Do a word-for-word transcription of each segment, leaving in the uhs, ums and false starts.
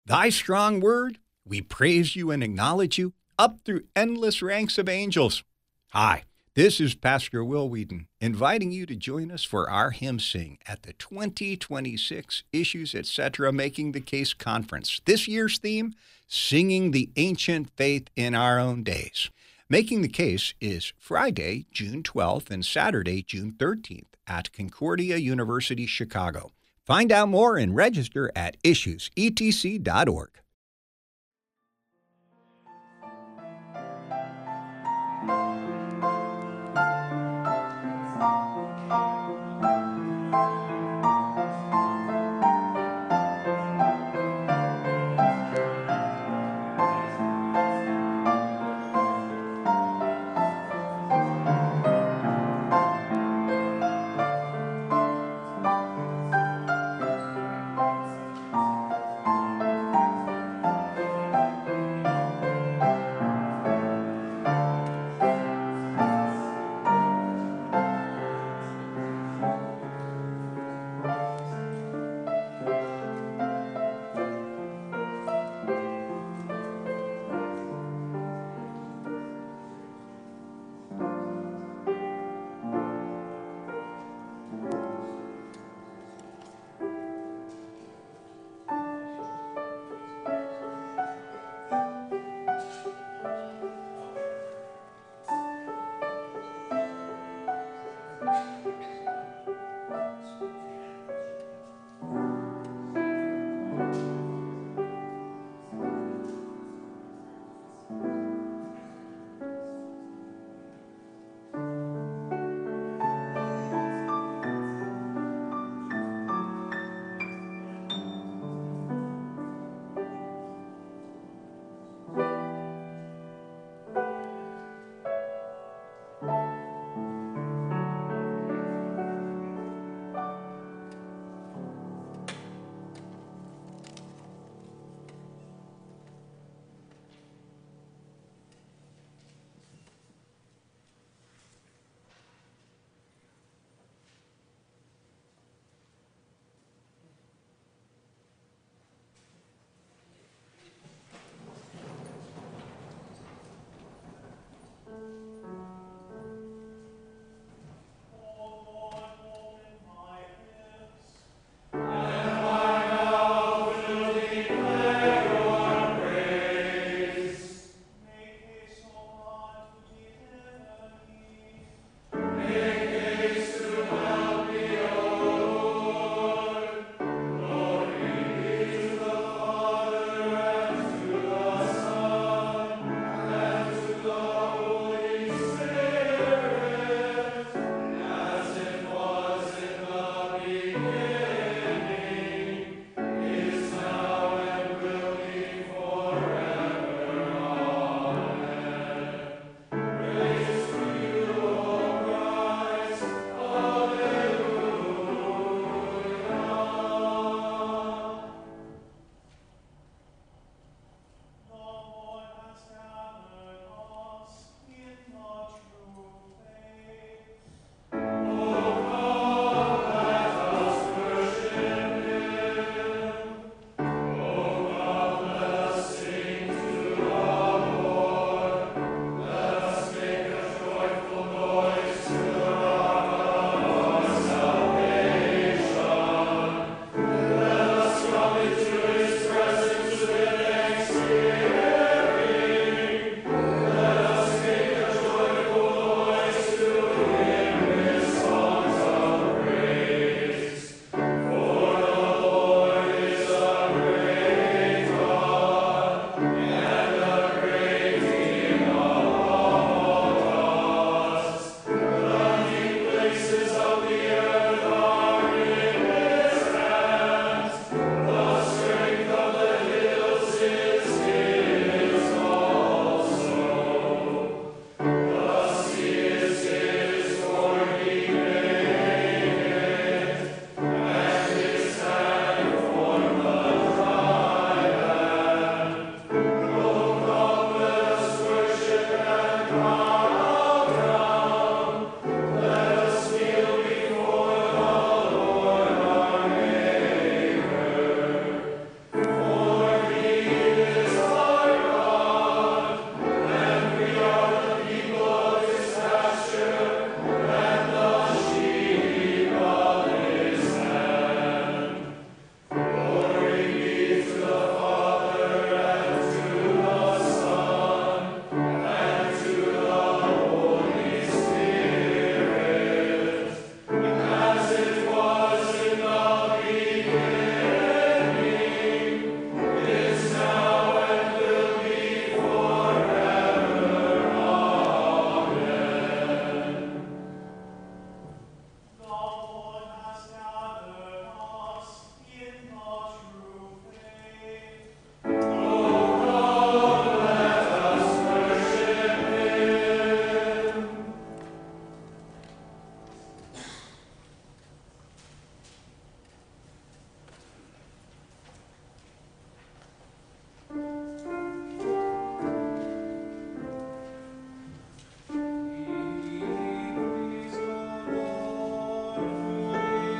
Thy strong word, we praise you and acknowledge you up through endless ranks of angels. Hi, this is Pastor Will Wheaton, inviting you to join us for our hymn sing at the twenty twenty-six Issues Etc. Making the Case Conference. This year's theme, Singing the Ancient Faith in Our Own Days. Making the Case is Friday, June twelfth and Saturday, June thirteenth at Concordia University, Chicago. Find out more and register at issues e t c dot org.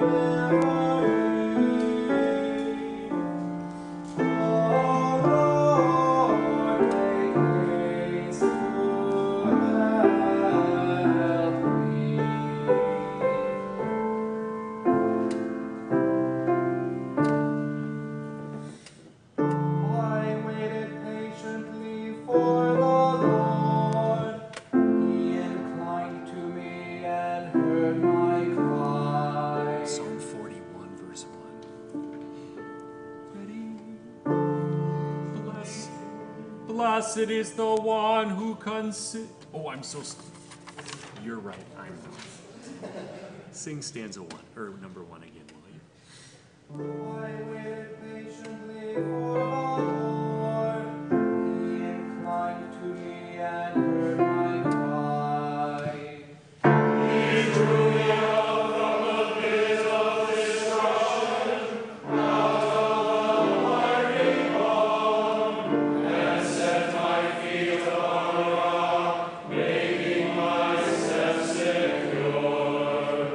Blessed is the one who consi- Oh, I'm so... St- You're right, I'm not. Sing stanza one, or number one again, will you? I waited patiently for the Lord. He inclined to me and heard my cry. He drew me out from the pit of destruction, out of the miry pond, and set my feet upon a rock, making my steps secure.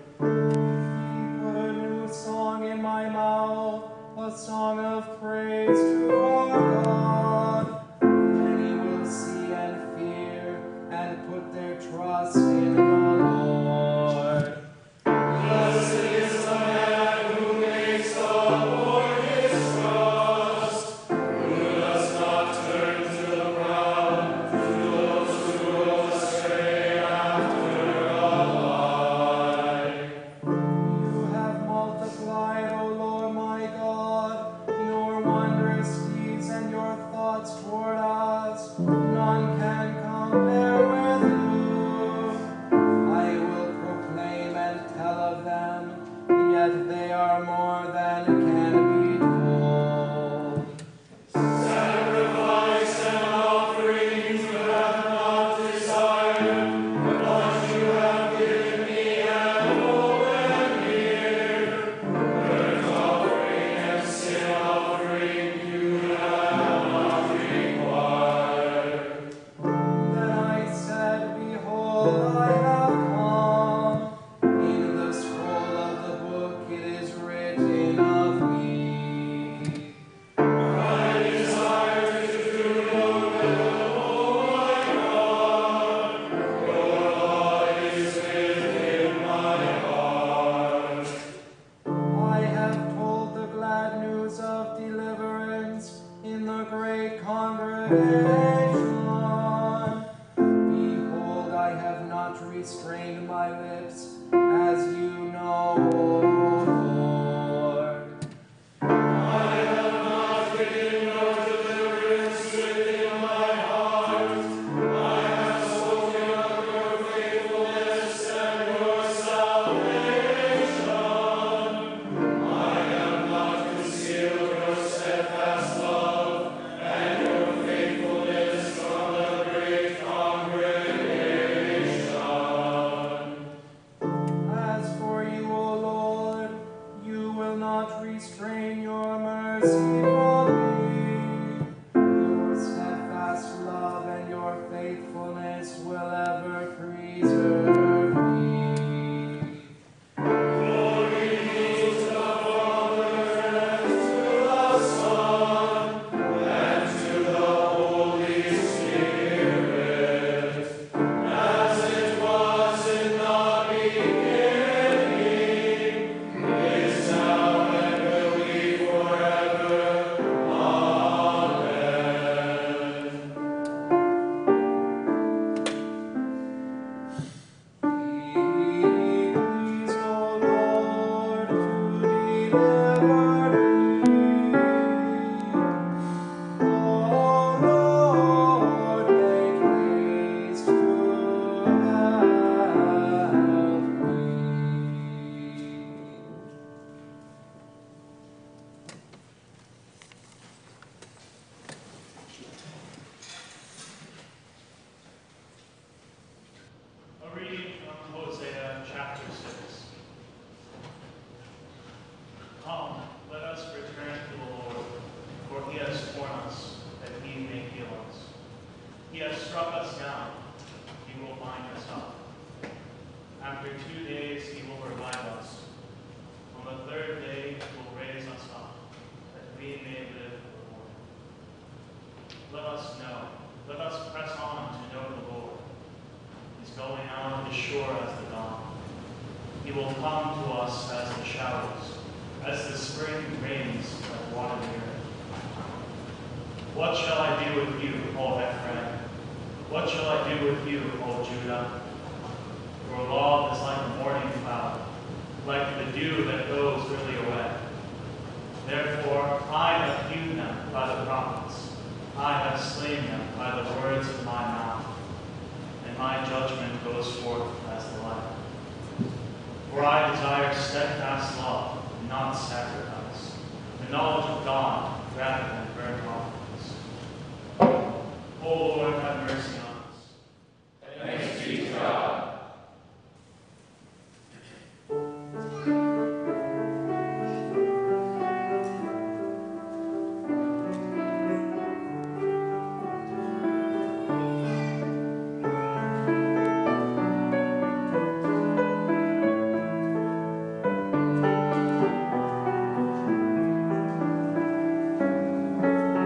He put a new song in my mouth, a song of praise to our God. Many will see and fear and put their trust in the Lord. Blessed is the man who makes the Lord his trust, who does not turn to the proud, to those who go astray after a lie. You have multiplied, O Lord my God, your wondrous deeds and your thoughts toward us. None can compare with you. I will proclaim and tell of them, yet they are more than can be told. Sacrifice and offerings you have not desired, but what you have given me an open ear. Burnt offering and sin offering you have not required. Then I said, behold, I have come. In the scroll of the book it is written of me. I desire to do your will, O my God. Your law is within my heart. I have told the glad news of deliverance in the great congregation. Behold, I have not restrained my lips, as you know, O Lord. I have not hidden your deliverance within my heart. I have spoken of your faithfulness and your salvation. I have not concealed your steadfast love and your faithfulness from the great congregation. As for you, O Lord, you will not restrain your mercy from me. Your steadfast love and your faithfulness will ever preserve me. Glory be to the Father and to the Son and to the Holy Spirit, as it was in the beginning, is now, and will be forever. Amen. Please, O Lord, to deliver me. O Lord, make haste to help me. A reading from Hosea chapter six. Come, let us return to the Lord, for he has torn us, that he may heal us. He has struck us down, he will bind us up. After two days he will revive us. On the third day he will raise us up, that we may live for the Lord. Let us know, let us press on to know the Lord. He's going out as sure as the dawn. He will come to us as the showers, as the spring rains that water the earth. What shall I do with you, O Ephraim? What shall I do with you, O Judah? Your law is like a morning cloud, like the dew that goes early away. Therefore I have hewn them by the prophets. I have slain them by the words of my mouth, and my judgment goes forth as the light. For I desire steadfast love, and not sacrifice, the knowledge of God rather than burnt offerings. O Lord, have mercy on us. Thanks be to God. Thank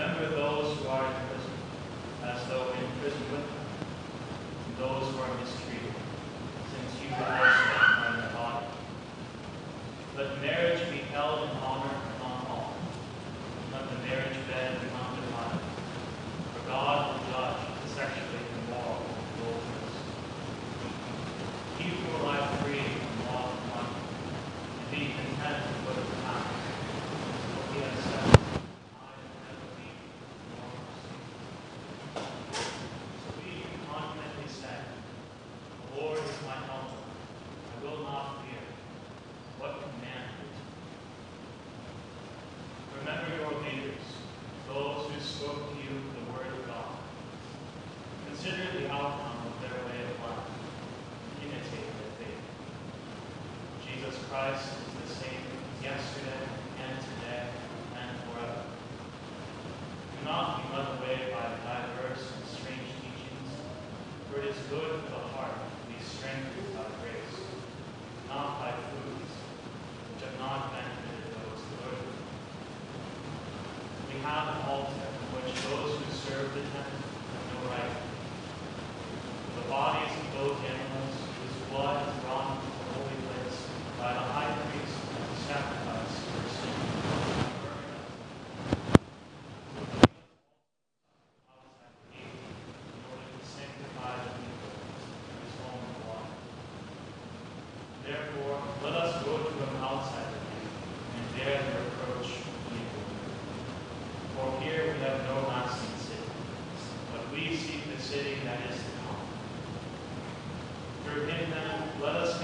Remember those who are in prison, as though in prison with them, and those who are mistreated, since you also are in the body. Let marriage be held in honor among all. Let the marriage bed be undefiled. For God will judge the sexually immoral and adulterous. Keep your life free from love and money, and be content with what is past. What he has said, I will never leave you nor forsake you. So we can confidently say, the Lord is my helper. I will not fear. What can man do to me? Remember your leaders, those who spoke to you the word of God. Consider the outcome of their way of life. Imitate their faith. Jesus Christ is the same yesterday and today and forever. Do not be led away by diverse and strange teachings, for it is good for the heart to be strengthened by grace, not by foods, which have not benefited those who learn them. We have an altar on which those who serve the temple have no right. The bodies of those animals whose blood is drawn to the holy place by the high priest as a sacrifice for sin. Outside the gate, in order to sanctify the people in his own blood. Therefore, let us go to them outside the gate and dare to reproach evil. For here we have no lasting city, but we seek the city that is to come. Through him then, let us